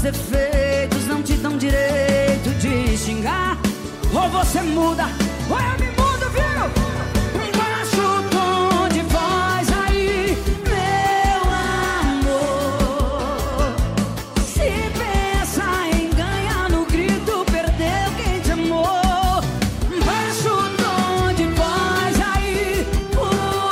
defeitos não te dão direito de xingar. Ou você muda, ou eu me mudo, viu? Baixa o tom de voz aí, meu amor. Se pensa em ganhar no grito, perdeu quem te amou. Baixa o tom de voz aí, por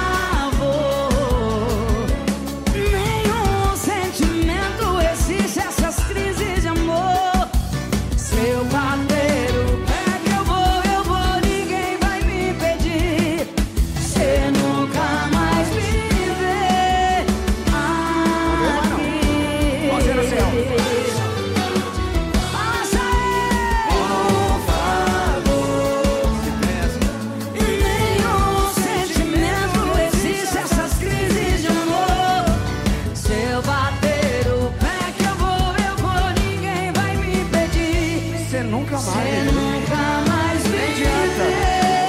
favor. Nenhum sentimento resiste a essas crises de amor. Seu bater o pé que eu vou, ninguém vai me impedir. Cê nunca mais me vê aqui. Passa aí, por favor. Nenhum sentimento resiste a essas crises de amor. Seu bater o pé que eu vou, ninguém vai me impedir. Você nunca Cê mais. nunca mais me adianta. vê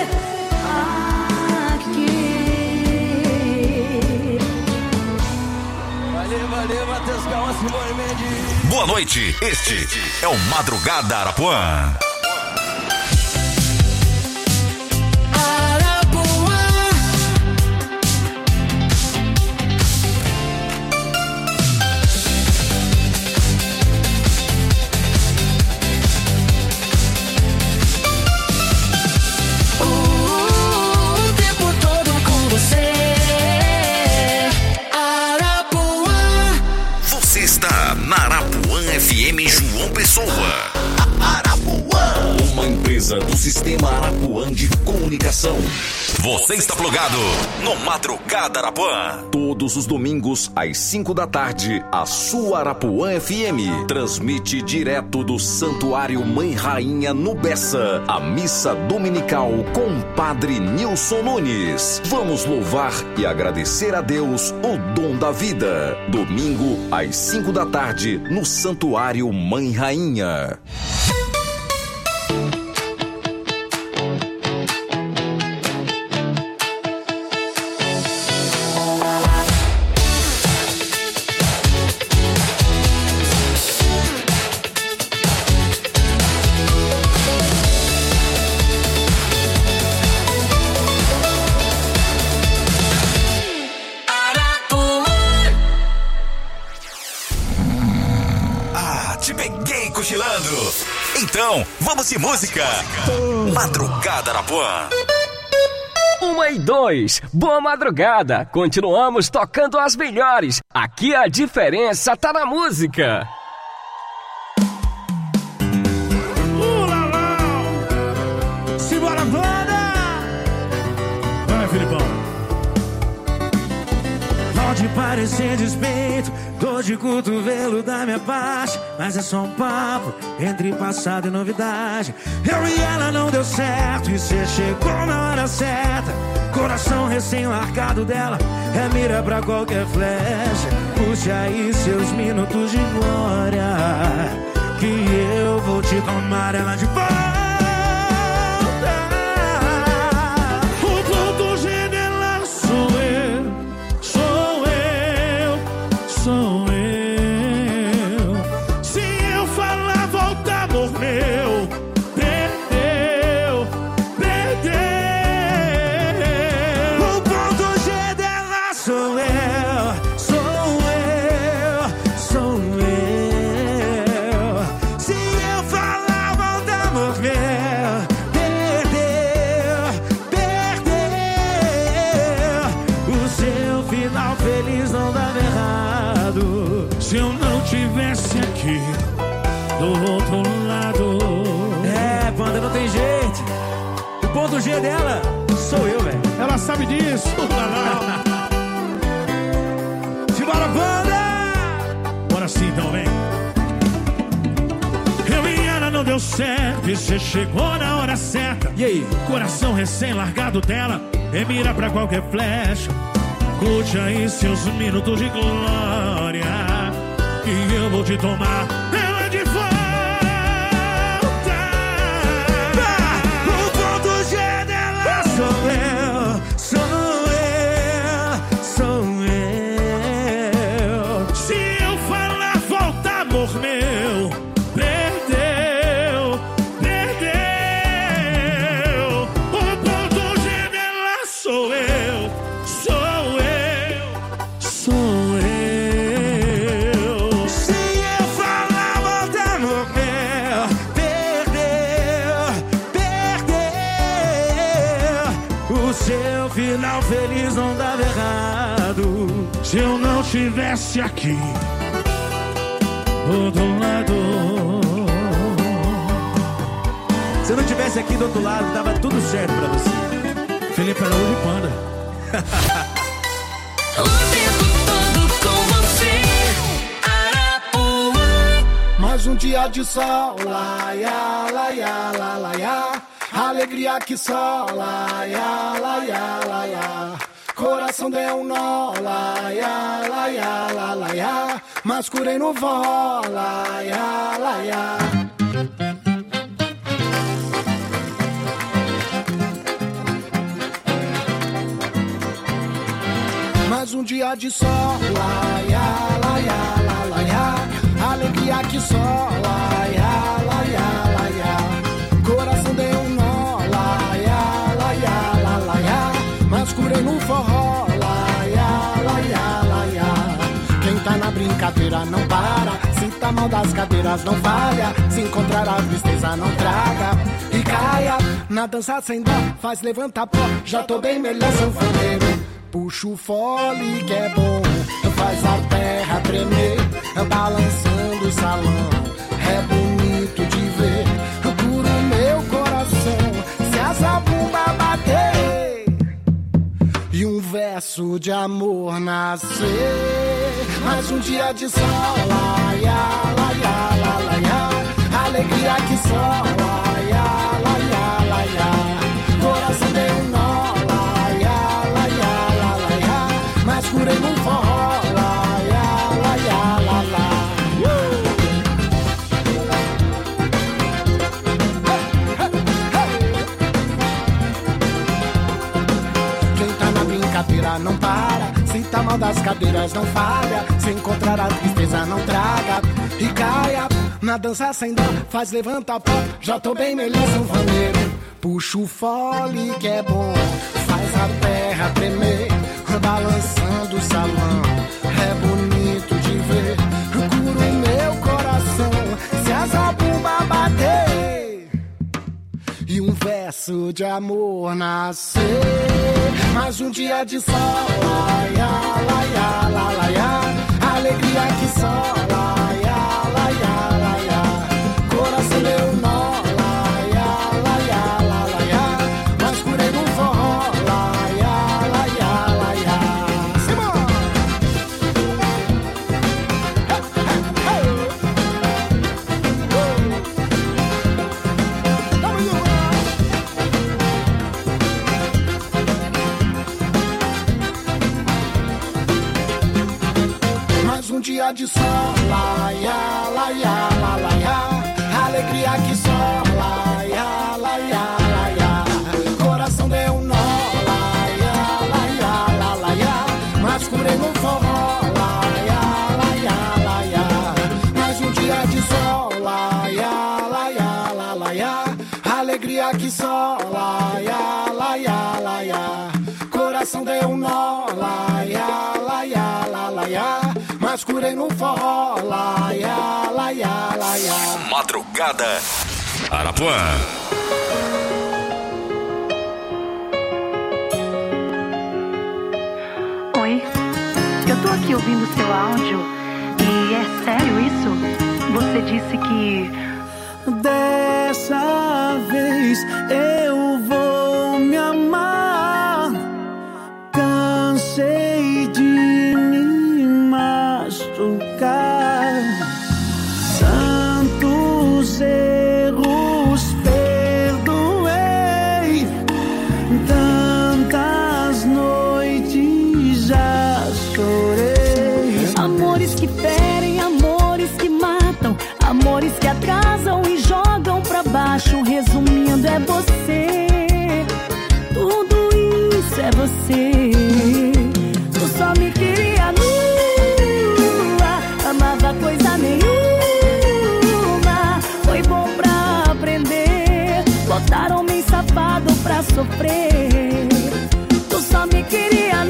aqui. Valeu, Matheus Calma, Simone Mendes. Boa noite, este é o Madrugada Arapuã. O tempo todo com você, Arapuã. Você está na Arapuã FM João Pessoa. Arapuã, uma empresa do Sistema Arapuã de Comunicação. Você está plugado no Madrugada Arapuã. Todos os domingos, às 5 da tarde, a sua Arapuã FM transmite direto do Santuário Mãe Rainha no Bessa, a missa dominical com Padre Nilson Nunes. Vamos louvar e agradecer a Deus o dom da vida. Domingo, às 5 da tarde, no Santuário Mãe Rainha. Te peguei cochilando. Então, vamos de música. Madrugada Arapuã. 1 e 2, boa madrugada. Continuamos tocando as melhores. Aqui a diferença tá na música. Simbora, banda! Vai, Filipão. Pode parecer despeito, dor de cotovelo da minha parte, mas é só um papo entre passado e novidade. Eu e ela não deu certo e cê chegou na hora certa. Coração recém-largado dela é mira pra qualquer flecha. Puxe aí seus minutos de glória, que eu vou te tomar ela de volta. O ponto G dela sou eu, sou eu, sou eu. Se eu falar volta, amor meu, perdeu, perdeu. O ponto G dela sou eu, sou eu, sou eu. Se eu falar volta, amor meu, perdeu, perdeu. O seu final feliz não dava errado se eu não tivesse aqui do outro lado. É, banda, não tem jeito. O ponto G dela sou eu, velho. Ela sabe disso. Simbora, banda! Bora sim, então, vem. Eu e ela não deu certo e cê chegou na hora certa. E aí? Coração recém-largado dela é mira pra qualquer flecha. Curte aí seus minutos de glória, que eu vou te tomar ela de volta. O ponto G dela sou eu, sou eu, sou eu. Se eu falar volta, amor meu, seu final feliz não dava errado se eu não estivesse aqui do outro lado. Se eu não estivesse aqui do outro lado, dava tudo certo pra você. Felipe Araújo e Panda. O tempo todo com você, Arapuã. Mais um dia de sol, laia, laia, la, laia. Alegria que só, laia, laia, laia. Coração deu um nó, laia, laia, la, laia. Mas curei no vó, laia, laia. Mais um dia de sol, laia, laia, la, laia. Alegria que só, laia, laia, laia. Coração deu um nó, laia, laia, la, laia. Mas curei no forró, laia, laia, laia. Quem tá na brincadeira não para, se tá mal das cadeiras não falha, se encontrar a tristeza não traga e caia. Na dança sem dó, faz levantar pó, já tô bem melhor sanfoneiro. Puxa o fole que é bom, faz a terra tremer, balançando o salão, é bonito de ver. Cura o meu coração, se a zabumba bater e um verso de amor nascer. Mais um dia de sol, laia, laia, la, laia. Alegria que só, laia, laia, laia. Coração deu um nó, mas curei no forró, laia, laia, la, la. Quem tá na brincadeira não para, se tá mal das cadeiras não falha, se encontrar a tristeza não traga e caia. Na dança sem dó, faz levantar pó, já tô bem melhor sanfoneiro. Puxa o fole que é bom, faz a terra tremer, balançando o salão, é bonito de ver. Cura o meu coração, se a zabumba bater e um verso de amor nascer. Mais um dia de sol, laia, laia, la, laia. Alegria que só, laia, laia, laia. Coração deu nó, laia, laia, la, laia. Mas curei no forró, laia, laia, laia. Mais um dia de sol, laia, laia, la, laia. Alegria que só, laia, laia, laia. Coração deu um nó, laia, laia, la, laia. Mas curei no forró, laia, laia, laia. Mais um dia de sol, laia, laia, la, laia. Alegria que só, laia, laia, laia. Coração deu um nó, laia, laia, la, laia. Mas curei no forró, laia, laia, laia. Madrugada Arapuã. Oi, eu tô aqui ouvindo seu áudio e é sério isso? Você disse que... Dessa vez eu vou me amar. Cansei de me machucar. Tantos erros perdoei. Tantas noites já chorei. Amores que ferem, amores que matam, amores que atrasam e jogam pra baixo. Resumindo, é você. Tudo isso é você. Tu só me queria nua, amava coisa nenhuma. Foi bom pra aprender, botaram homem safado pra sofrer. Tu só me queria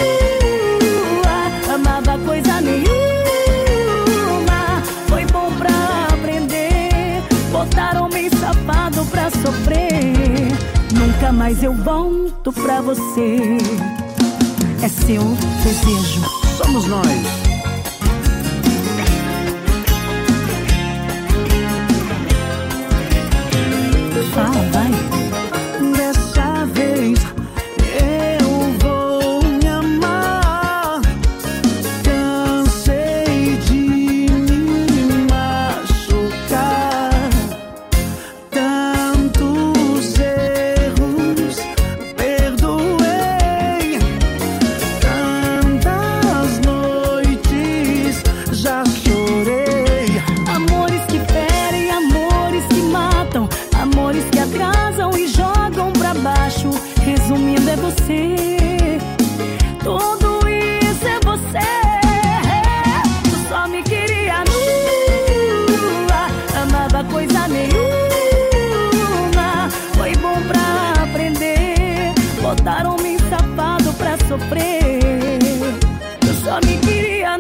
nua, amava coisa nenhuma. Foi bom pra aprender, botaram homem safado pra sofrer. Nunca Nunca mais eu volto pra você. É seu desejo. Somos nós. Fala, vai. Dessa vez eu vou me amar. Cansei de me machucar. Tantos erros perdoei. Tantas noites já chorei. Amores que ferem, amores que matam, amores que atrasam e jogam pra baixo. Resumindo, é você. Tudo isso é você. Tu só me queria nua, amava coisa nenhuma. Foi bom pra aprender, botaram-me em safado pra sofrer. Tu só me queria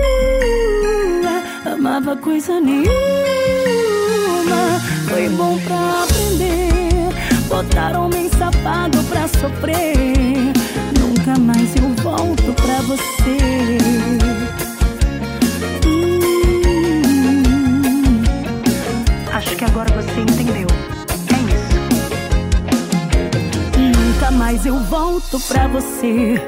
nua, amava coisa nenhuma. Foi bom pra aprender, botaram-me em safado pra sofrer. Nunca mais eu volto pra você. Acho que agora você entendeu. É isso. Nunca mais eu volto pra você.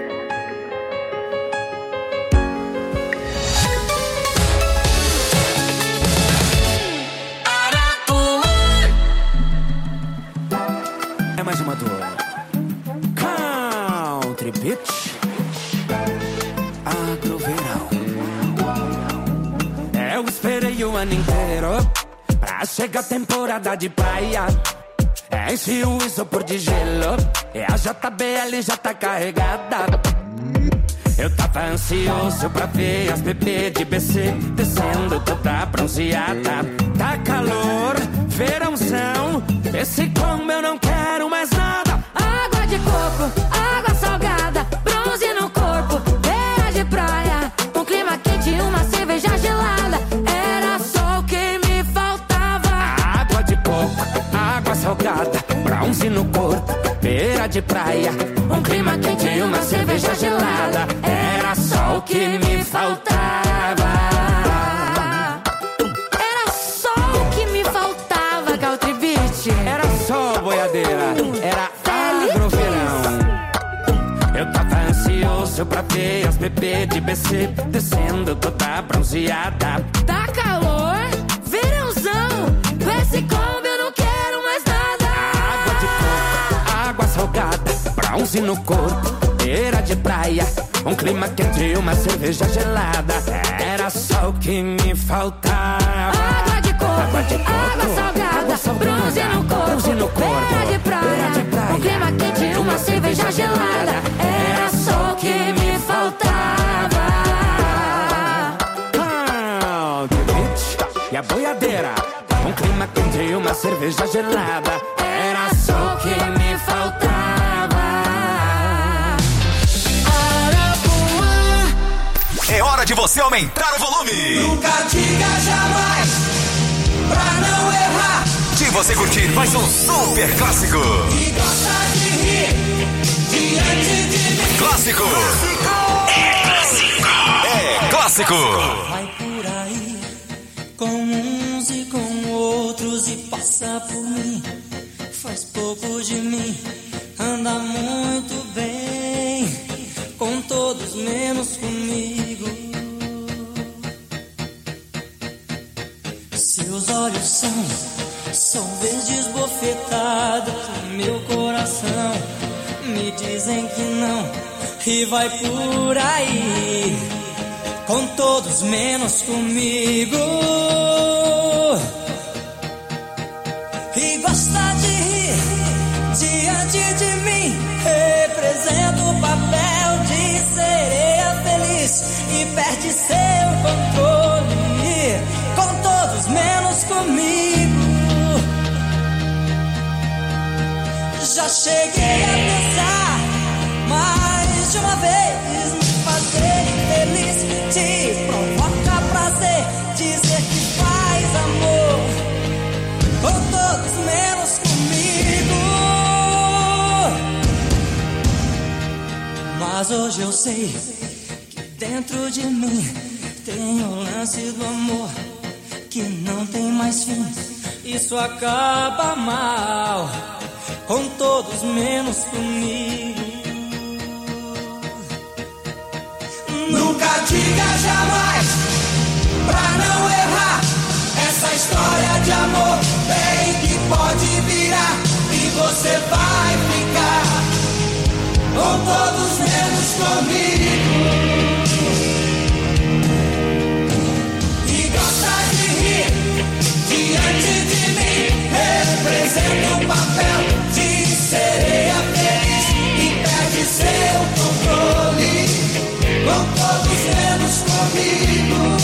É mais uma dor. Country Beach. Agroverão. Eu esperei o ano inteiro pra chegar a temporada de praia. Enche o isopor de gelo e a JBL já tá carregada. Eu tava ansioso pra ver as bebês de BC descendo toda bronzeada. Tá calor, verãozão, esse como eu não quero mais nada. Água de coco, água salgada, bronze no corpo, beira de praia, um clima quente e uma cerveja gelada. Era só o que me faltava. Água de coco, água salgada, bronze no corpo, beira de praia, um clima quente e uma cerveja gelada. Era só o que me faltava. Era só o que me faltava, Country Beach. Era só boiadeira, era agroverão. Eu tava ansioso pra ver as bebês de BC descendo toda bronzeada. Tá calor, verãozão, com esse combo eu não quero mais nada. Água de coco, água salgada, bronze no corpo, beira de praia, um clima quente e uma cerveja gelada. Era só o que me faltava. Água de coco, água salgada, bronze no corpo, beira de praia, um clima quente e uma cerveja gelada. Era só o que me faltava. Country Beach e a boiadeira, um clima quente e uma cerveja gelada. Era só o que me faltava. É hora de você aumentar o volume. Nunca diga jamais pra não errar. De você curtir mais um super clássico. E gosta de rir diante de mim. Clássico. É clássico. É clássico. Vai por aí com uns e com outros e passa por mim. Faz pouco de mim, anda muito bem com todos menos comigo. Seus olhos são verdes bofetadas no meu coração. Me dizem que não e vai por aí com todos menos comigo. E gosta de rir diante de mim. Representa o papel de sereia feliz e perde seu controle com todos menos comigo. Já cheguei a pensar mais de uma vez me fazer feliz. Te provoca prazer dizer que faz amor com todos menos comigo. Mas hoje eu sei que dentro de mim tem o lance do amor que não tem mais fim. Isso acaba mal com todos menos comigo. Nunca diga jamais pra não errar. Essa história de amor bem que pode virar e você vai ficar com todos menos comigo. E gosta de rir diante de mim, representa um papel de sereia feliz e perde seu controle com todos menos comigo.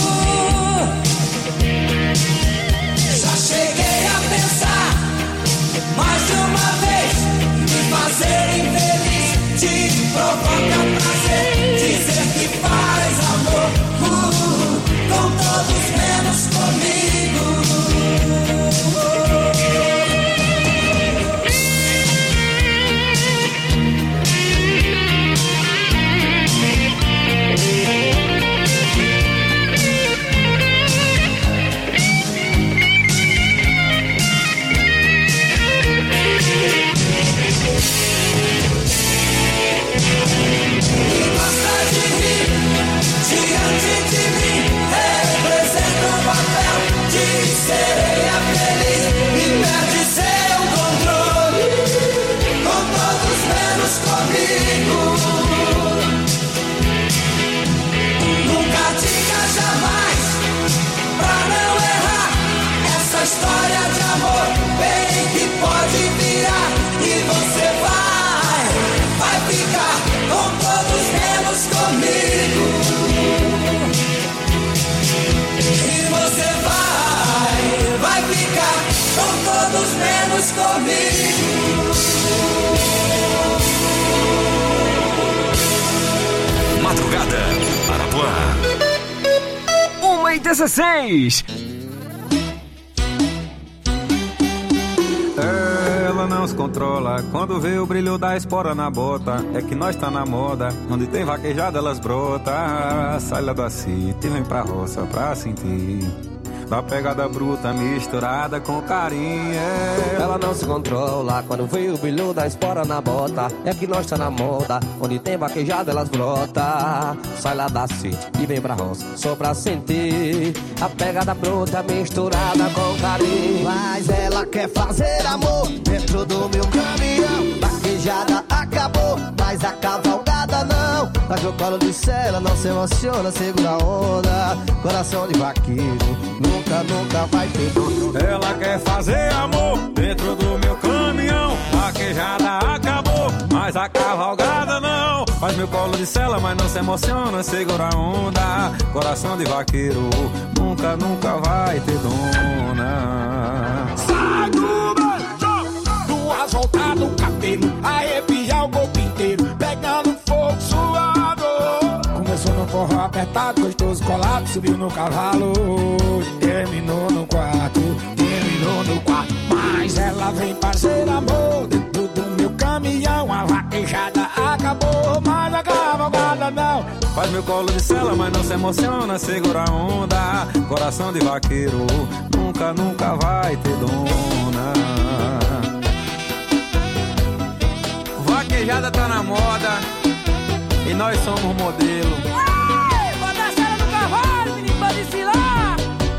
Já cheguei a pensar mais de uma vez me fazer infeliz, te provoca prazer, dizer que faz amor com todos menos comigo. Sereia feliz e perde seu controle com todos menos comigo. Nunca diga jamais pra não errar. Essa história de amor bem que pode virar e você vai ficar com todos menos comigo. E você vai ficar com todos menos comigo. Madrugada, Arapuã. 1h16. Ela não se controla quando vê o brilho da espora na bota. É que nós tá na moda, onde tem vaquejada elas brota. Sai lá da cita e vem pra roça pra sentir da pegada bruta misturada com carinho. Ela não se controla quando vê o brilho da espora na bota. É que nós tá na moda, onde tem vaquejada elas brota. Sai lá da city e vem pra roça só pra sentir a pegada bruta misturada com carinho. Mas ela quer fazer amor dentro do meu caminhão. Vaquejada acabou, mas a cavalgada não. Faz o colo de cela, não se emociona, segura a onda. Coração de vaqueiro nunca vai ter dor. Ela quer fazer amor dentro do meu caminhão. Vaquejada acabou, mas a cavalgada não. Faz meu colo de cela, mas não se emociona, segura a onda. Coração de vaqueiro nunca vai ter dona. Sai do banjo, duas voltas no cabelo, arrepiar o corpo inteiro, pegando fogo suado. Começou no forró apertado, gostoso colado, subiu no cavalo, terminou no quarto. Mas ela vem fazer amor dentro do meu caminhão. A vaquejada acabou, mas a cavalgada não. Faz meu colo de cela, mas não se emociona, segura a onda. Coração de vaqueiro nunca vai ter dona. Vaquejada tá na moda e nós somos modelo. Bota a cela no cavalo, menino, pode desfilar.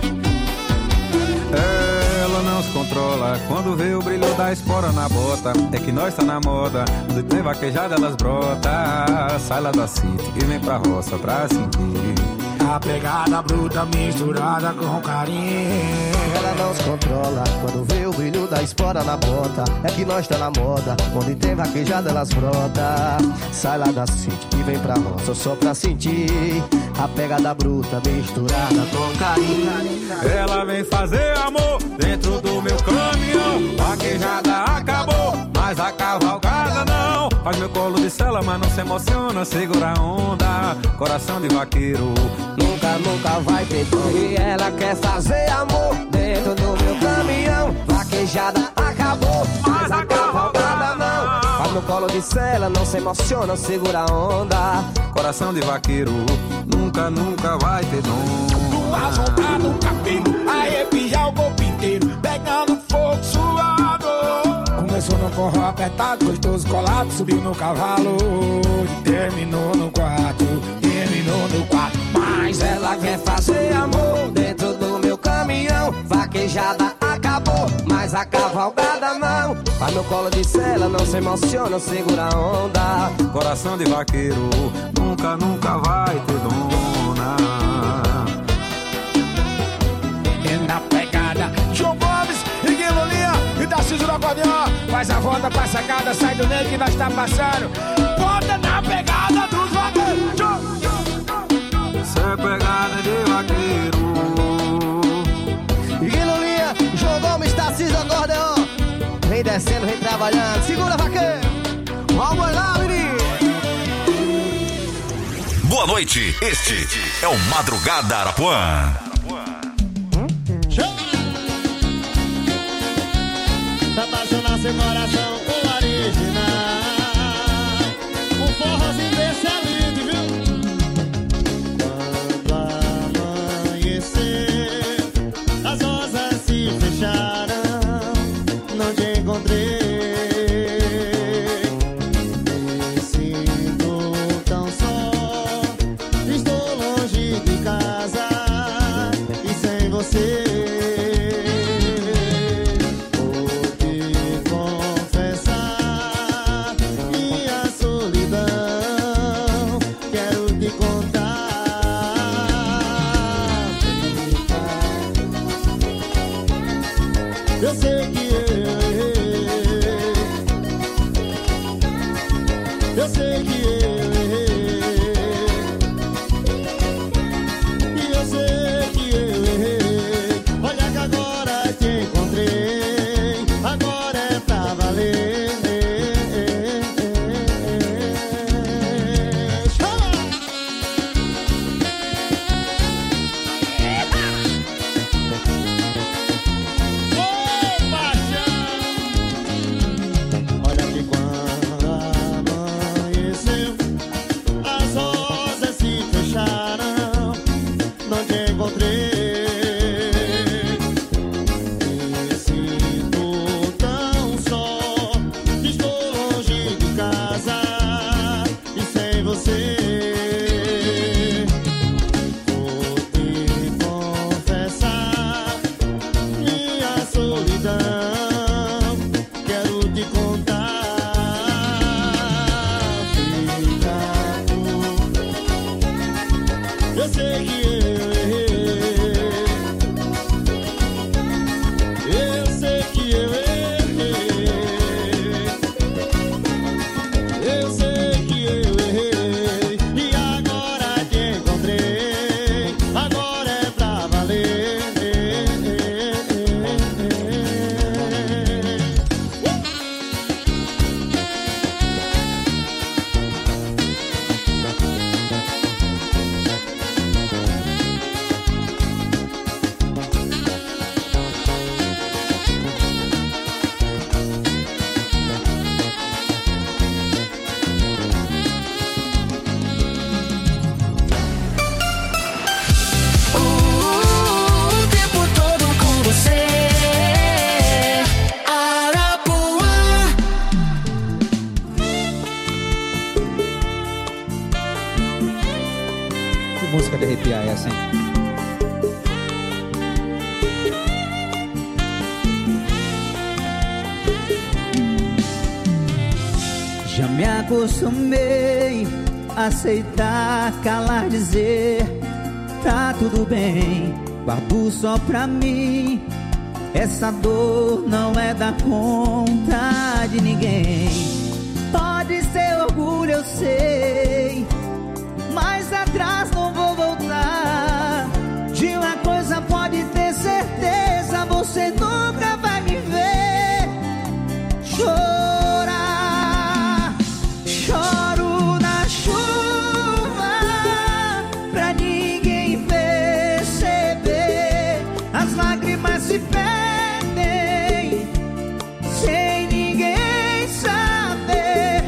Ela não se controla quando vê o brilho da espora na bota. É que nós tá na moda, onde tem vaquejada elas brota. Sai lá da city e vem pra roça pra sentir a pegada bruta misturada com carinho. Ela não se controla quando vê o brilho da espora na bota. É que nós tá na moda, onde tem vaquejada elas brota. Sai lá da city e vem pra roça só pra sentir a pegada bruta misturada com carinho. Ela vem fazer amor dentro do meu caminhão. Vaquejada acabou, mas a cavalgada não. Faz meu colo de cela, mas não se emociona, segura a onda. Coração de vaqueiro nunca vai ter dor. E ela quer fazer amor dentro do meu caminhão. Vaquejada acabou, mas a cavalgada não. Faz meu colo de cela, não se emociona, segura a onda. Coração de vaqueiro, nunca, nunca vai ter dono. As voltar no cabelo, arrepiar o corpo inteiro, pegando fogo suado. Começou no forró apertado, gostoso colado, subiu no cavalo e terminou no quarto, Mas ela quer fazer amor dentro do meu caminhão. Vaquejada acabou, mas a cavalgada não. Vai no colo de cela, não se emociona, segura a onda. Coração de vaqueiro, nunca, nunca vai ter dona. E na pegada, João Gomes e Guilulinha e Tarcísio no acordeão. Faz a volta pra sacada, sai do meio que nós tá passando. Bota na pegada dos vaqueiros. Cê é pegada de vaqueiro. Guilulinha, João Gomes, Tarcísio no acordeão. Vem descendo, vem trabalhando. Segura, vaqueiro. Vamos lá, menino. Boa noite, este é o Madrugada Arapuã. Tá apaixonado seu coração, o original. Um forrozinho desse é lindo, viu? Quando amanhecer, as rosas se fecharam, não te encontrei. Me sinto tão só, estou longe de casa e sem você. Eu sei que eu errei. Eu sei que eu errei. E eu sei que eu errei. Olha que agora te encontrei. Agora é pra valer. Música de arrepiar é assim. Já me acostumei a aceitar, calar, dizer tá tudo bem, guardo só pra mim. Essa dor não é da conta de ninguém. Pode ser orgulho, eu sei, mas atrás não vou voltar. De uma coisa pode ter certeza, você nunca vai me ver chorar. Choro na chuva pra ninguém perceber. As lágrimas se perdem sem ninguém saber.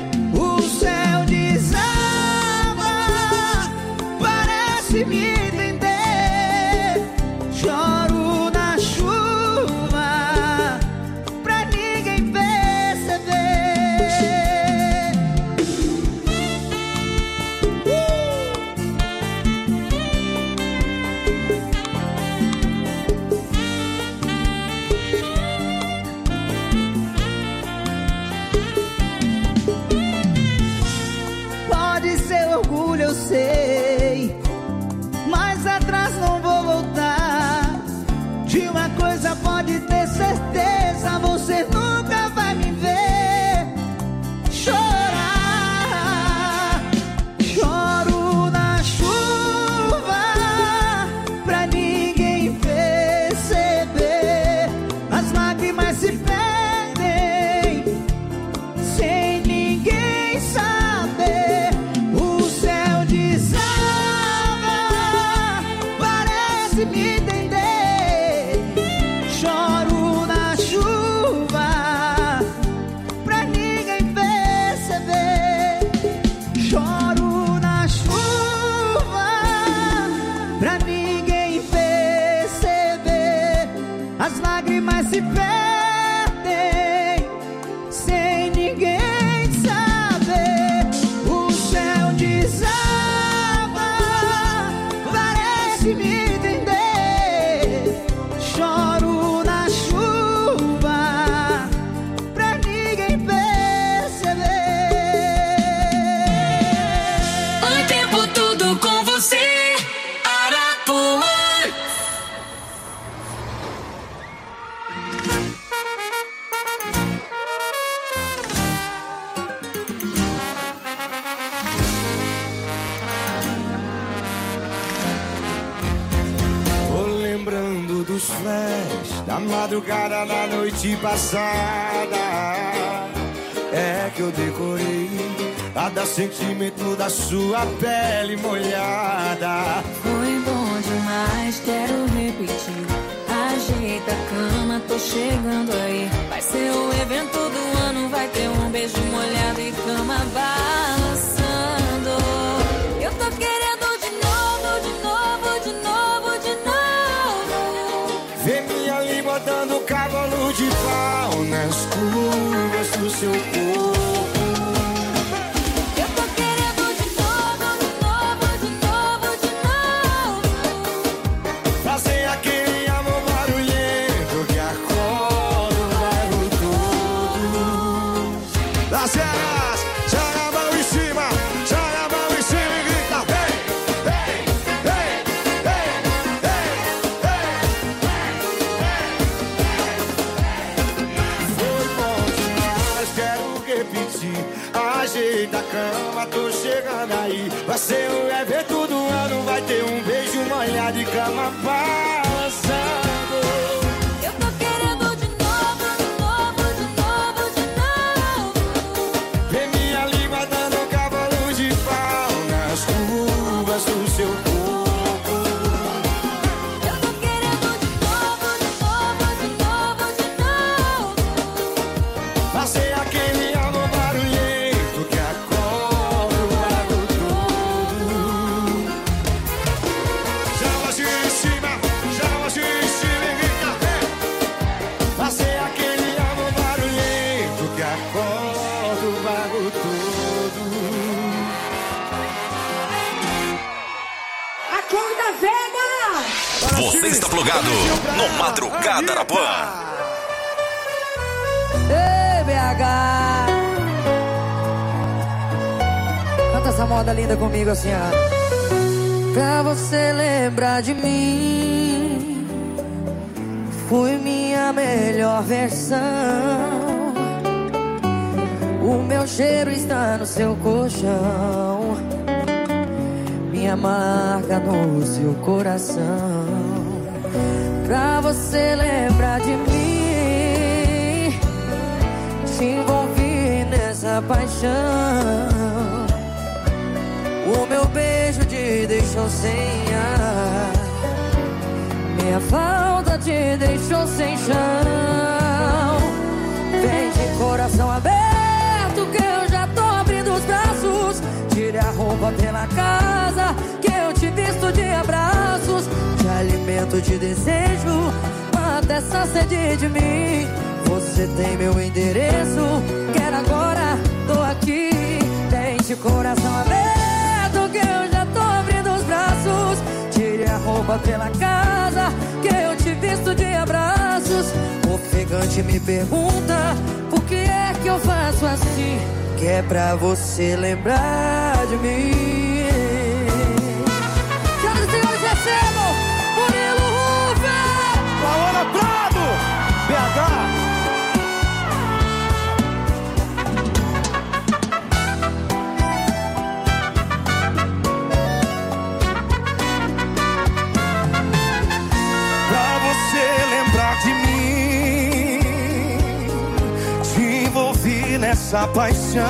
da madrugada da noite passada. É que eu decorei cada sentimento da sua pele molhada. Foi bom demais, quero repetir. Ajeita a cama, tô chegando aí. Vai ser o evento do ano, vai ter um beijo molhado e cama balançando. Eu tô querendo de novo, de novo, de novo, de novo. Vê minha língua dando cavalo de pau nas curvas do seu corpo. Ajeita a cama, tô chegando aí. Vai ser o evento do ano, vai ter um beijo molhado e cama balançando. Eu tô querendo de novo, de novo, de novo, de novo. Vê minha língua dando cavalo de pau nas curvas do seu corpo. Eu tô querendo de novo, de novo, de novo, de novo. Fazer aquele amor barulhento que acorda o bairro todo. Chama assim em cima e grita, hey! Fazer aquele amor barulhento que acorda o bairro todo. Acorda, Vega! Você está plugado no Madrugada Arapuã. Ei, BH, canta essa moda linda comigo assim, ó. Pra você lembrar de mim, fui minha melhor versão. O meu cheiro está no seu colchão, minha marca no seu coração. Pra você lembrar de mim, te envolvi nessa paixão. O meu beijo te deixou sem ar, minha falta te deixou sem chão. Vem de coração aberto que eu já tô abrindo os braços. Tire a roupa pela casa que eu te visto de abraços. Te alimento de desejo, mata essa sede de mim. Você tem meu endereço, quero agora, tô aqui. Tem de coração aberto que eu já tô abrindo os braços. Tire a roupa pela casa que eu te visto de abraços. Ofegante me pergunta por que é que eu faço assim, que é pra você lembrar de mim. Senhoras e senhores, recebam Murilo Rufer, Laura Prado, BH. De mim, te envolvi nessa paixão.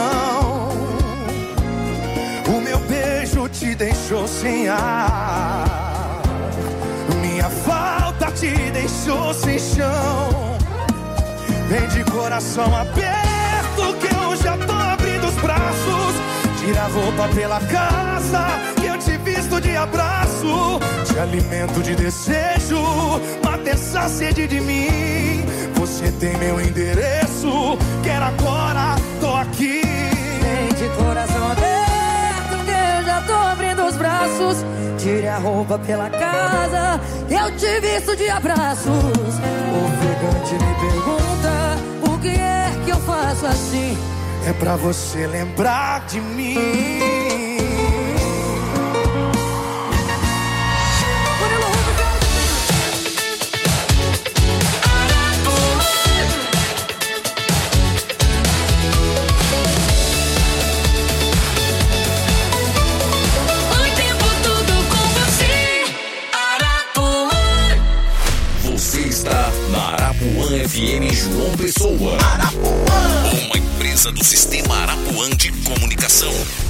O meu beijo te deixou sem ar, minha falta te deixou sem chão. Vem de coração aberto que eu já tô abrindo os braços. Tira a roupa pela casa que eu te visto de abraço. Te alimento de desejo, mata essa sede de mim. Você tem meu endereço, quero agora, tô aqui. Vem de coração aberto que eu já tô abrindo os braços. Tire a roupa pela casa que eu te visto de abraços. O ofegante me pergunta por que é que eu faço assim, é pra você lembrar de mim. Você está empresa do Sistema Arapuã de Comunicação.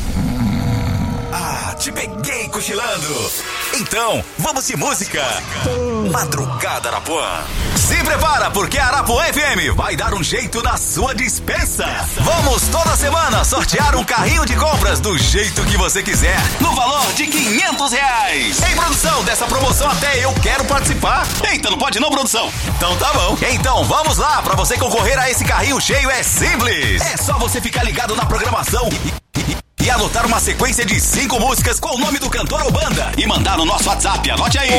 Ah, te peguei cochilando. Então, vamos de música. Madrugada Arapuã. Se prepara, porque a Arapuã FM vai dar um jeito na sua dispensa. Vamos toda semana sortear um carrinho de compras do jeito que você quiser, no valor de R$500. Em produção, dessa promoção até eu quero participar. Eita, não pode não, produção? Então tá bom. Então vamos lá, pra você concorrer a esse carrinho cheio é simples. É só você ficar ligado na programação e anotar uma sequência de 5 músicas com o nome do cantor ou banda e mandar no nosso WhatsApp. Anote aí: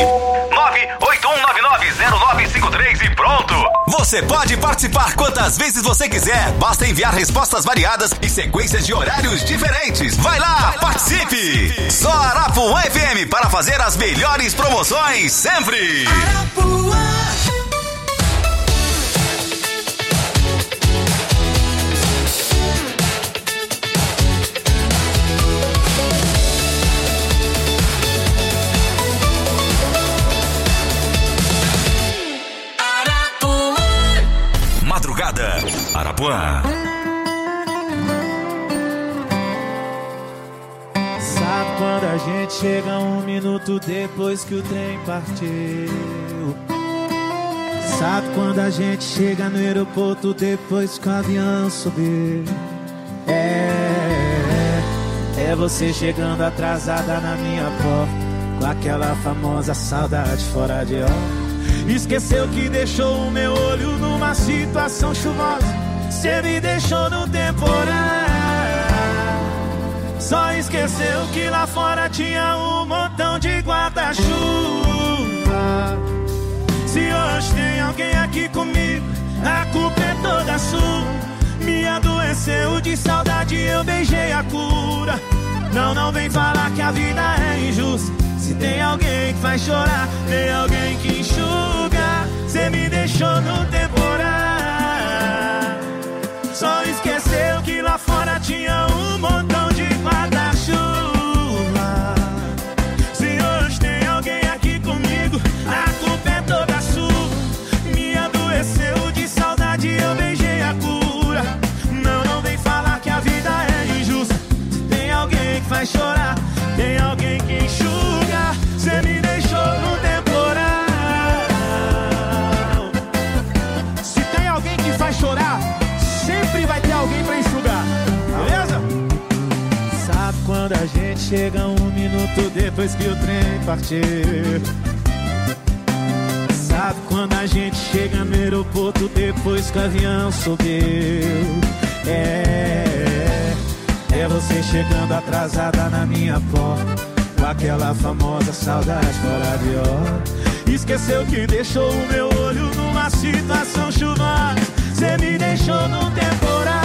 981990953 e pronto! Você pode participar quantas vezes você quiser. Basta enviar respostas variadas e sequências de horários diferentes. Vai lá, participe! Só Arapuã FM para fazer as melhores promoções sempre! Arapuã! Madrugada Arapuã. Sabe quando a gente chega 1 minuto depois que o trem partiu? Sabe quando a gente chega no aeroporto depois que o avião subiu? É você chegando atrasada na minha porta, com aquela famosa saudade fora de hora. Esqueceu que deixou o meu olho numa situação chuvosa. Cê me deixou no temporal. Só esqueceu que lá fora tinha um montão de guarda-chuva. Se hoje tem alguém aqui comigo, a culpa é toda sua. Me adoeceu de saudade, eu beijei a cura. Não vem falar que a vida é injusta. Se tem alguém que faz chorar, tem alguém que enxuga. Cê me deixou no temporal. Só esqueceu que lá fora tinha um montão de guarda-chuva. Se hoje tem alguém aqui comigo, a culpa é toda sua. Me adoeceu de saudade, eu beijei a cura. Não vem falar que a vida é injusta. Se tem alguém que faz chorar, tem alguém que enxuga. Cê me deixou no temporal. Se tem alguém que faz chorar, sempre vai ter alguém pra enxugar, beleza? Sabe quando a gente chega 1 minuto depois que o trem partiu? Sabe quando a gente chega no aeroporto depois que o avião subiu? É você chegando atrasada na minha porta, com aquela famosa saudade fora de hora. Esqueceu que deixou o meu olho numa situação chuvosa. Cê me deixou no temporal.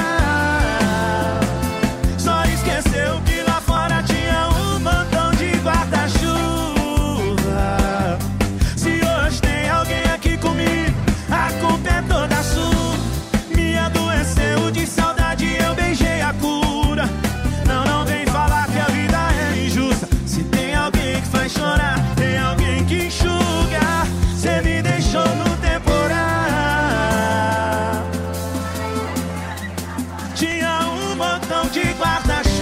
Só esqueceu que lá fora tinha um montão de guarda-chuva. Se hoje tem alguém aqui comigo, a culpa é toda sua. Me adoeceu de saudade, eu beijei a cura. Não vem falar que a vida é injusta. Se tem alguém que faz chorar, tem alguém que enxuga. Cê me deixou no temporal. Tinha um montão de guarda-chuva.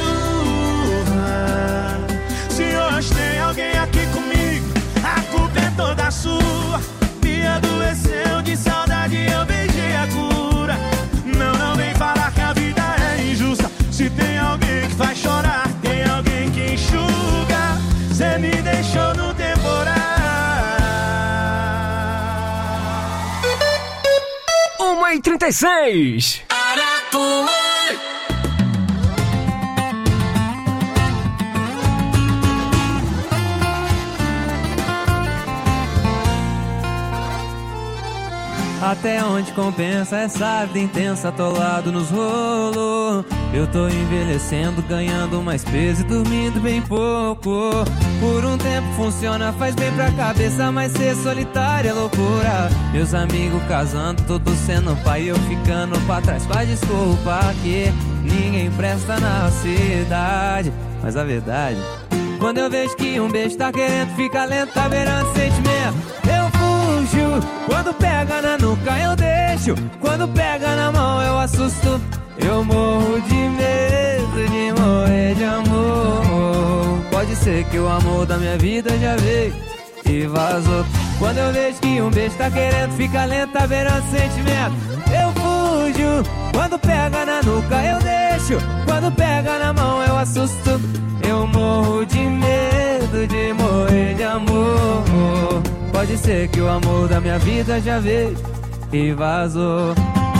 Se hoje tem alguém aqui comigo, a culpa é toda sua. Me adoeceu de saudade, eu beijei a cura. Não vem falar que a vida é injusta. Se tem alguém que faz chorar, tem alguém que enxuga. Cê me deixou no temporal. 1h36. Arapuã. Até onde compensa essa vida intensa, atolado nos rolos. Eu tô envelhecendo, ganhando mais peso e dormindo bem pouco. Por um tempo funciona, faz bem pra cabeça, mas ser solitário é loucura. Meus amigos casando, todos sendo pai, eu ficando pra trás com a desculpa que ninguém presta na cidade. Mas a verdade, quando eu vejo que um beijo tá querendo ficar lento, tá beirando sentimento, eu fujo. Quando pega na nuca eu deixo, quando pega na mão eu assusto. Eu morro ser que o amor da minha vida já veio e vazou. Quando eu vejo que um beijo tá querendo ficar lento, tá beirando sentimento, eu fujo. Quando pega na nuca eu deixo, quando pega na mão eu assusto. Eu morro de medo de morrer de amor. Pode ser que o amor da minha vida já veio e vazou.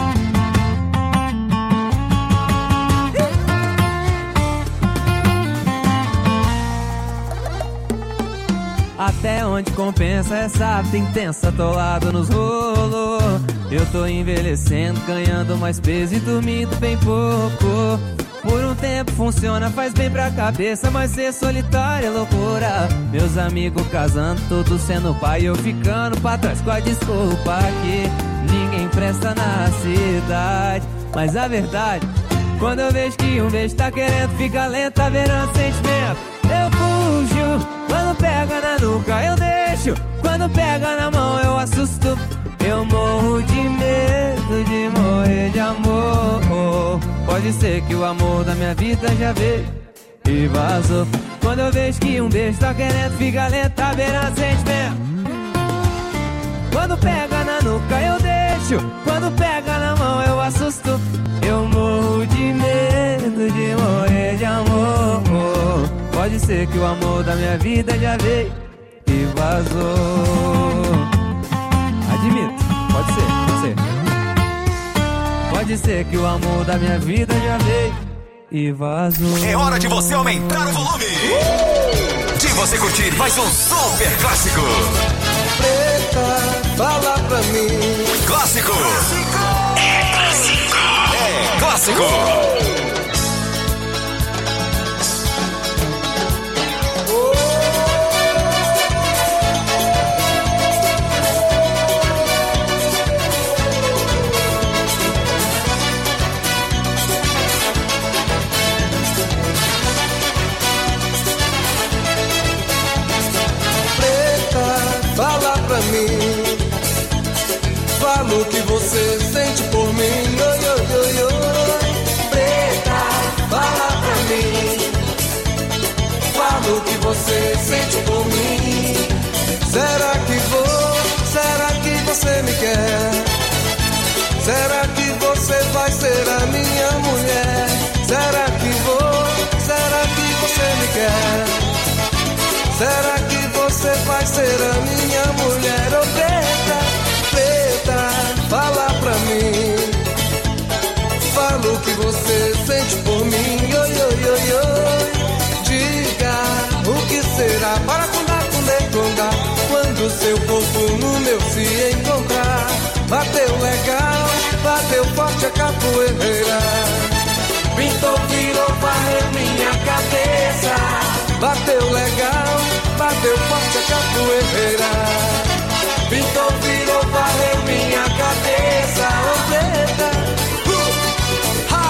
Até onde compensa essa vida intensa, atolado nos rolos. Eu tô envelhecendo, ganhando mais peso e dormindo bem pouco. Por um tempo funciona, faz bem pra cabeça, mas ser solitário é loucura. Meus amigos casando, todos sendo pai, eu ficando pra trás com a desculpa que ninguém presta na cidade. Mas a verdade, quando eu vejo que um beijo tá querendo ficar lento, tá beirando sentimento, eu fujo. Quando pega na nuca eu deixo, quando pega na mão eu assusto. Eu morro de medo de morrer de amor. Pode ser que o amor da minha vida já veio e vazou. Quando eu vejo que um beijo tá querendo ficar lento, tá beirando sentimento, quando pega na nuca eu deixo, quando pega na mão eu assusto. Eu morro de medo de morrer de amor. Pode ser que o amor da minha vida já veio e vazou. Admito, pode ser. Pode ser que o amor da minha vida já veio e vazou. É hora de você aumentar o volume, de você curtir mais um super clássico. Preta, fala pra mim. Clássico. É clássico. É clássico. Fala o que você sente por mim, oi, oi, oi, oi. Preta, fala pra mim. Fala o que você sente por mim. Será que você me quer? Será que você vai ser a minha mulher? Será que você me quer? Será que você vai ser a minha mulher? Oh, preta, fala pra mim. Fala o que você sente por mim, oi, oi, oi, oi. Diga o que será para contar, quando seu corpo no meu se encontrar. Bateu legal, bateu forte a capoeira. Pintou, virou, varreu minha cabeça. Bateu legal, bateu forte a capoeira. Pintou, virou, varreu minha cabeça. Oh, preta, ha!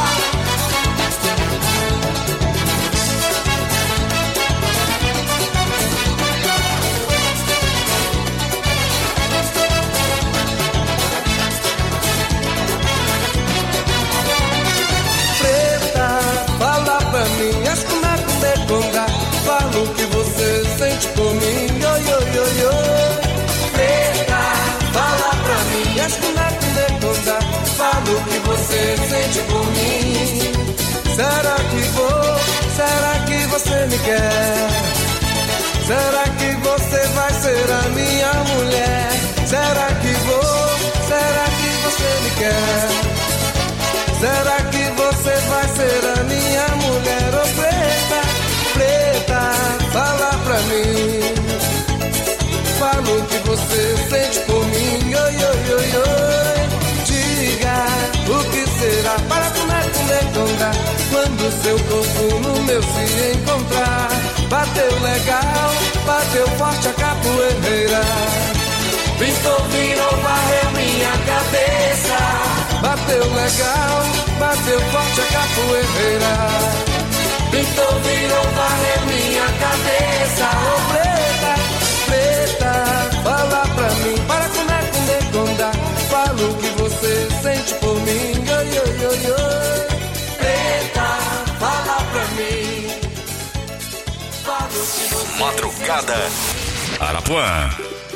Preta, fala pra mim, as cunacunde conga. Fala o que você sente por mim, oi, oi, oi, oi. Preta, fala pra mim, as cunacunde conga. Fala o que você sente por mim. Será que você me quer? Será que você vai ser a minha mulher? Será que você me quer? Será que você vai ser a minha mulher? Oh, preta, fala pra mim. Fala o que você sente por mim, oi, oi, oi, oi. Diga o que será para comer conga, quando seu corpo no meu se encontrar. Bateu legal, bateu forte a capoeira. Pintou, virou, varreu minha cabeça. Bateu legal, bateu forte a capoeira. Pintou, virou, varreu minha cabeça. Oh, preta, fala pra mim, para comer conga. Fala o que você sente por mim, oi, oi, oi, oi. Preta, fala pra mim. Fala o que Madrugada Arapuã.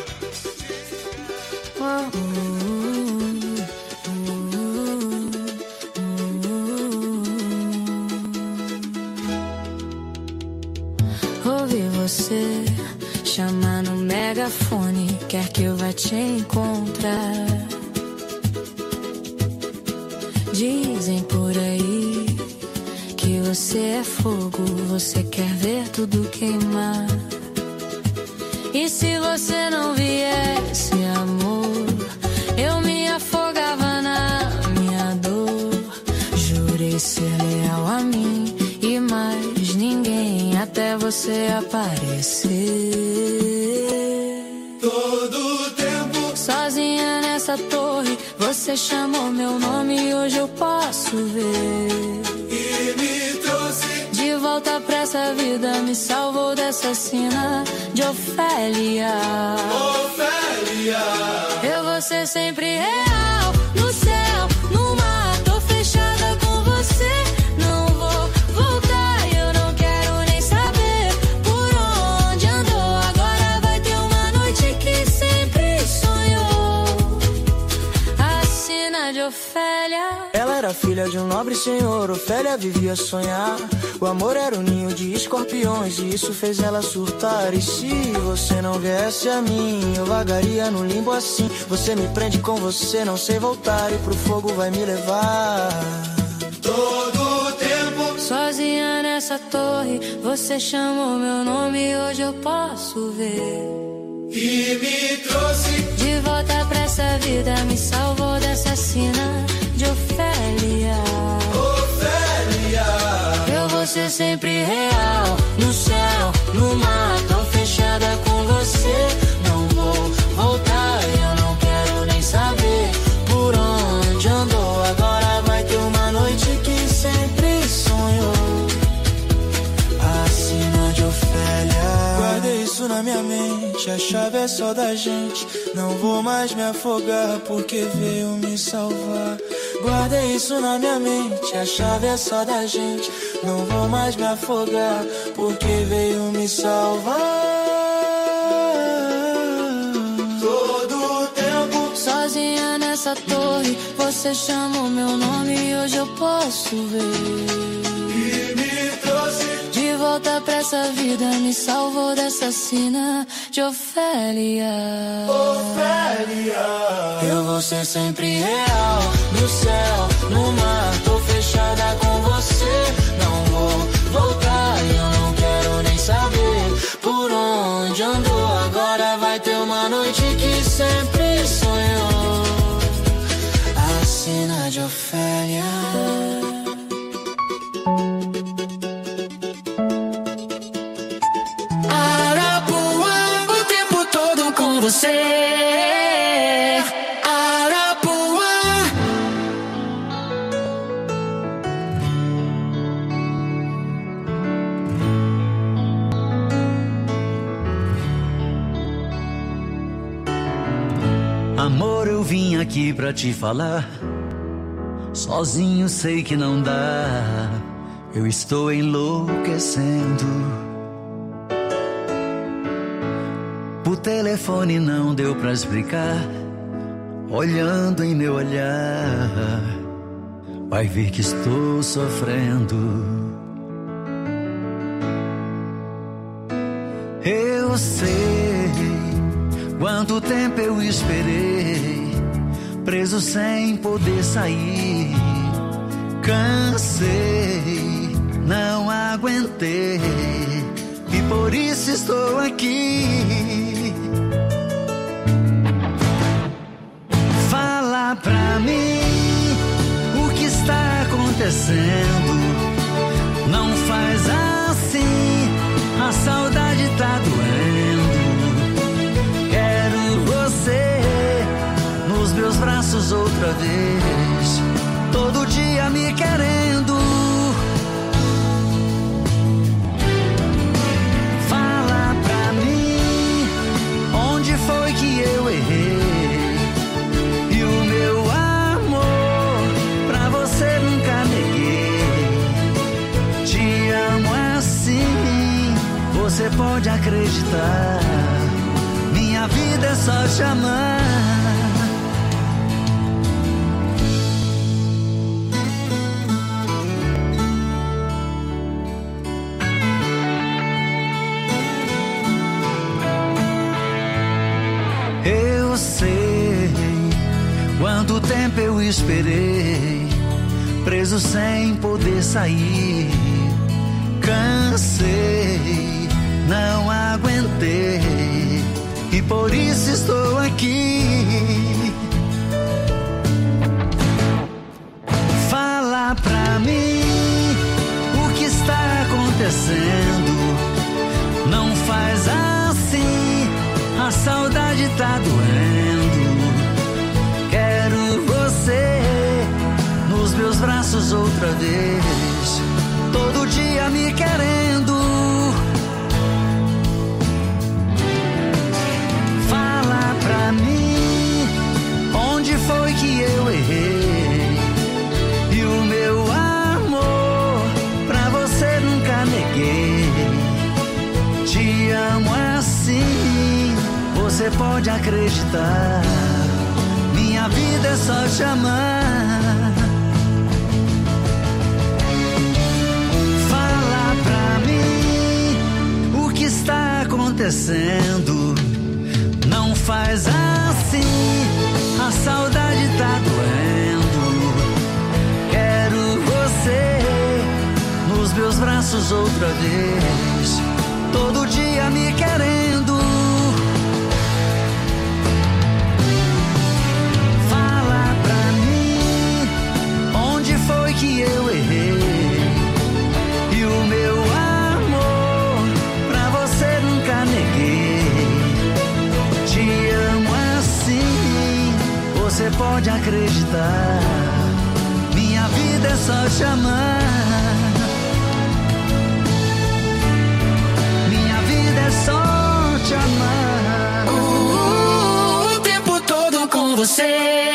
Ouvi você chamar no megafone, quer que eu vá te encontrar. Dizem por aí que você é fogo, você quer ver tudo queimar. E se você não viesse, amor, eu me afogava na minha dor. Jurei ser leal a mim e mais ninguém até você aparecer. Todo tempo sozinha nessa torre, você chamou meu nome e hoje eu posso ver. E me trouxe de volta pra essa vida, me salvou dessa sina de Ofélia. Ofélia, eu vou ser sempre real, no céu, no mar, tô fechada com você, não vou voltar, eu não quero nem saber por onde andou. Agora vai ter uma noite que sempre sonhou, a sina de Ofélia. Ela era filha de um nobre senhor, Ofélia vivia a sonhar. O amor era um ninho de escorpiões e isso fez ela surtar. E se você não viesse a mim, eu vagaria no limbo assim. Você me prende com você, não sei voltar, e pro fogo vai me levar. Todo tempo sozinha nessa torre, você chamou meu nome e hoje eu posso ver. E me trouxe de volta pra essa vida, me salvou dessa sina de Ofélia. Ofélia, eu vou ser sempre real, no céu, no mar, tô fechada com você, não vou voltar, eu não quero nem saber por onde andou. Agora vai ter uma noite que sempre sonhou, a sina de Ofélia. Guardei isso na minha mente, a chave é só da gente. Não vou mais me afogar porque veio me salvar. Guardei isso na minha mente, a chave é só da gente. Não vou mais me afogar porque veio me salvar. Todo tempo sozinha nessa torre, você chamou meu nome e hoje eu posso ver. E me trouxe de volta pra essa vida, me salvou dessa sina de Ofélia. Ofélia, eu vou ser sempre real, no céu, no mar, tô fechada com você, não vou voltar, eu não quero nem saber por onde andou. Agora vai ter uma noite que sempre sonhou, a sina de Ofélia. Você, Arapuã. Amor, eu vim aqui pra te falar. Sozinho sei que não dá. Eu estou enlouquecendo. O telefone não deu pra explicar. Olhando em meu olhar, vai ver que estou sofrendo. Eu sei quanto tempo eu esperei, preso sem poder sair. Cansei, não aguentei, e por isso estou aqui. Fala pra mim o que está acontecendo. Não faz assim, a saudade tá doendo. Quero você nos meus braços outra vez, todo dia me querendo. Fala pra mim onde foi que eu errei. Você pode pode acreditar. Minha vida é só chamar. Eu sei quanto tempo eu esperei, preso sem poder sair. Cansei, não aguentei, e por isso estou aqui. Fala pra mim o que está acontecendo. Não faz assim, a saudade tá doendo. Quero você nos meus braços outra vez, todo dia me querendo. Fala pra mim onde foi que eu errei, e o meu amor pra você nunca neguei. Te amo assim, você pode acreditar. Minha vida é só chamar. Fala pra mim o que está acontecendo. Não faz assim, a saudade tá doendo. Quero você nos meus braços outra vez, todo dia me querendo. Fala pra mim onde foi que eu errei, e o meu amor pra você nunca neguei. Te amo assim, você pode acreditar. Minha vida é só chamar. É só te amar. O tempo todo com você.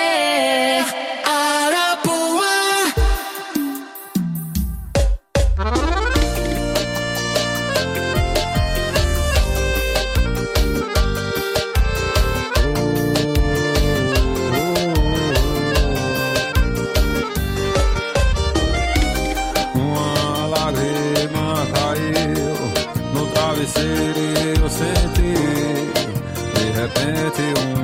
Eu senti de repente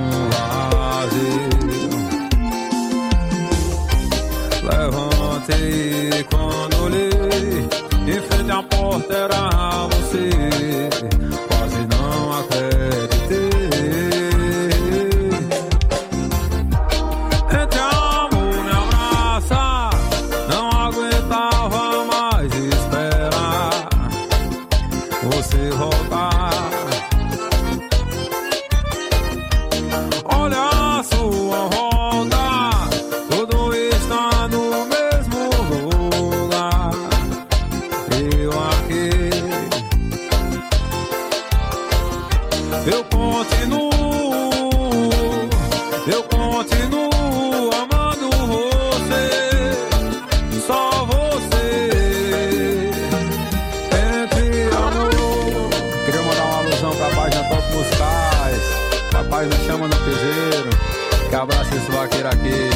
Levantei quando olhei, em frente à porta era você. Quase não acreditei. Entre amor me abraça, não aguentava mais esperar você voltar. Olha a sua volta, tudo está no mesmo lugar. Eu aqui, eu continuo amando você, só você. Entre amor. Queria mandar uma alusão pra página Top Musicais, a página Chama no Piseiro, que abraça esse vaqueiro aqui.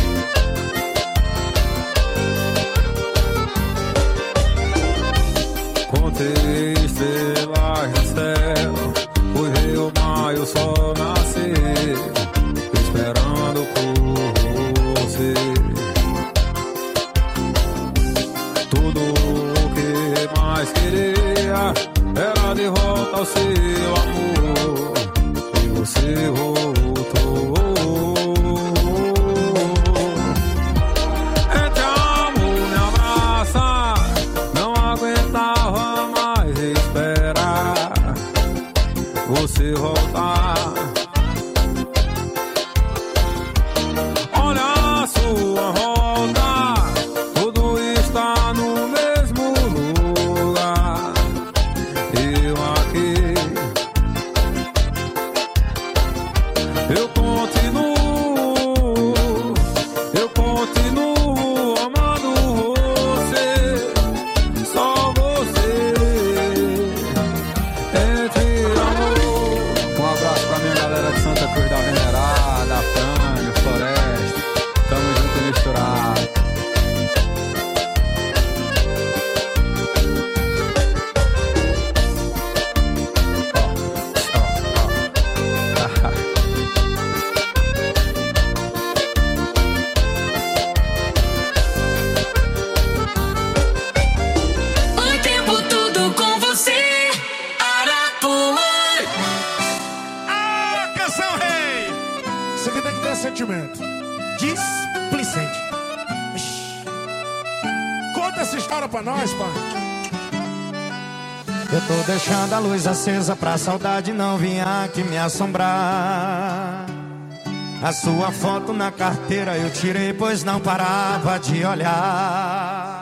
Contei estrelas no céu, fui ver o mar e o sol nascer, esperando por você. Tudo o que mais queria era de volta ao seu amor, e você voltou. Entre amor me abraça, não aguentava mais esperar você voltar. Olha a sua volta, tudo está no mesmo lugar. Eu aqui, eu continuo amando você, só você. sentimento. Displicente. Conta essa história pra nós, pai. Eu tô deixando a luz acesa pra saudade não vir aqui me assombrar. A sua foto na carteira eu tirei, pois não parava de olhar.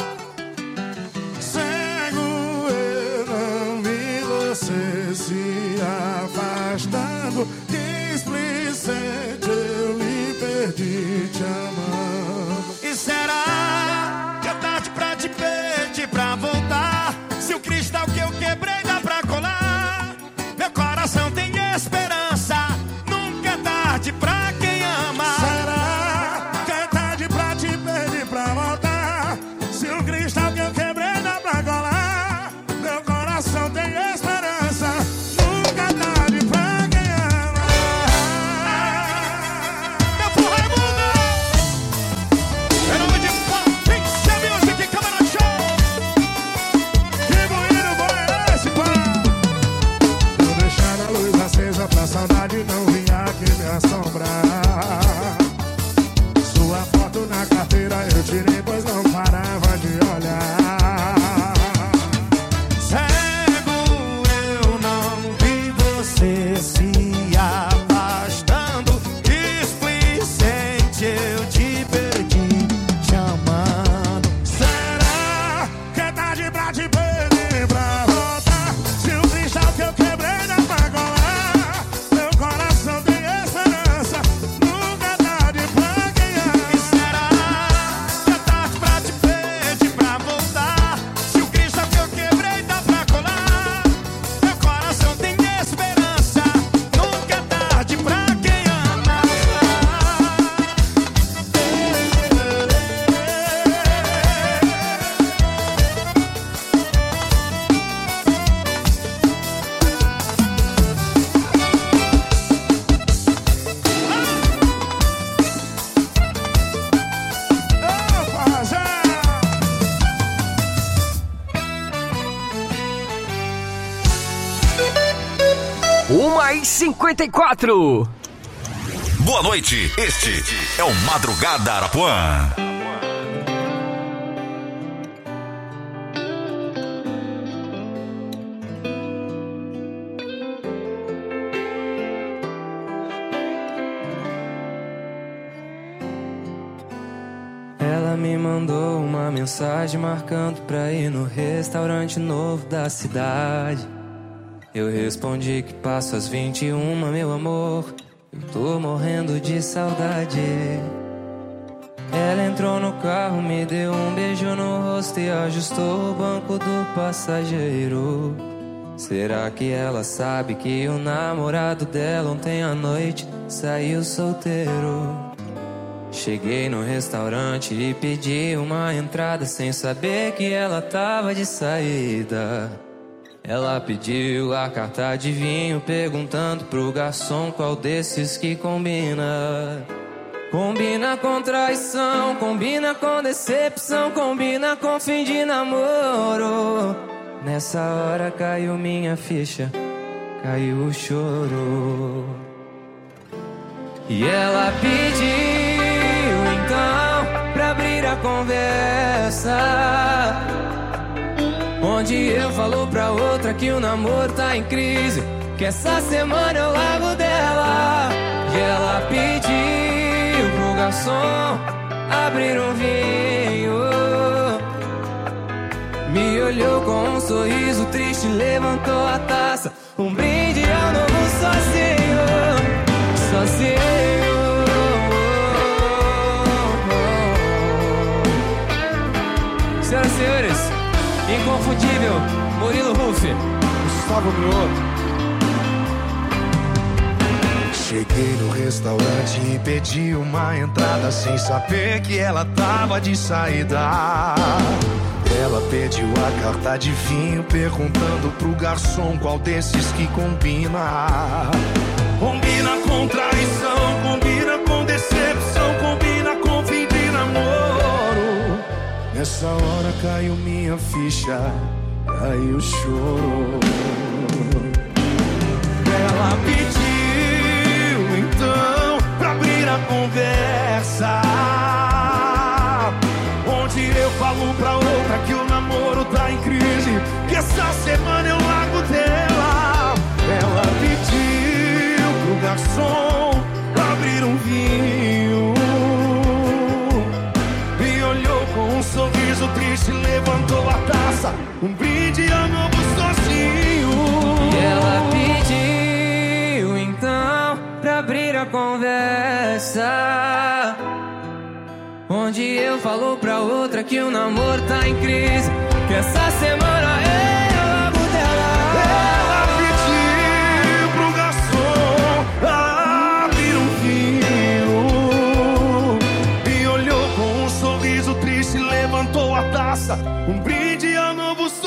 Cego eu não vi você se afastando. Displicente eu lhe perdi te amando. E será que é tarde pra te pedir pra voltar? Se o cristal que eu quebrei dá pra colar, meu coração tem esperança. Nunca é tarde pra quem ama. Será que é tarde pra te pedir pra voltar? Se o cristal que eu quebrei dá pra colar, meu coração tem esperança. Nunca é tarde pra quem ama. Meu porra é mundo. Em nome de Pix Music, Câmara Show. Que bonito bom é esse, pai? Tô deixando a luz acesa pra saudade não vir aqui me assombrar. Sua foto na carteira eu tirei, pois não parava de olhar. Cego eu não vi você se afastando. Displicente eu te perdi te amando. Será que é tarde pra te pedir pra voltar? Se o cristal que eu quebrei dá pra colar, meu coração tem esperança. Nunca é tarde pra quem ama. E será que é tarde pra te pedir pra voltar? Se o cristal que eu quebrei dá pra colar, meu coração tem esperança. Nunca é tarde pra quem ama. Uma e 54. Boa noite, este é o Madrugada Arapuã. Ela me mandou uma mensagem marcando pra ir no restaurante novo da cidade. Eu respondi que passo às 21, meu amor. Eu tô morrendo de saudade. Ela entrou no carro, me deu um beijo no rosto e ajustou o banco do passageiro. Será que ela sabe que o namorado dela ontem à noite saiu solteiro? Cheguei no restaurante e pedi uma entrada sem saber que ela tava de saída. Ela pediu a carta de vinho, perguntando pro garçom qual desses que combina. Combina com traição, combina com decepção, combina com fim de namoro. Nessa hora caiu minha ficha, caiu o choro. E ela pediu então pra abrir a conversa, onde eu falo pra outra que o namoro tá em crise, que essa semana eu largo dela. E ela pediu pro garçom abrir um vinho, me olhou com um sorriso triste, levantou a taça, um brinde ao novo sozinho, sozinho. Senhoras e senhores, inconfundível Murilo Huff, Gustavo Mioto. Cheguei no restaurante e pedi uma entrada sem saber que ela tava de saída. Ela pediu a carta de vinho, perguntando pro garçom qual desses que combina. Combina com traição, combina com decepção, combina com fim de namoro. Nessa hora caiu minha ficha, caiu o choro. Ela pediu então pra abrir abrir a conversa, onde eu falo pra outra que o namoro tá em crise, que essa semana eu largo dela. Ela pediu pro garçom abrir um vinho e olhou com um sorriso triste, levantou a taça, um brinde ao novo sozinho. E ela pediu então pra abrir a conversa, onde eu falo pra outra que o namoro tá em crise, que essa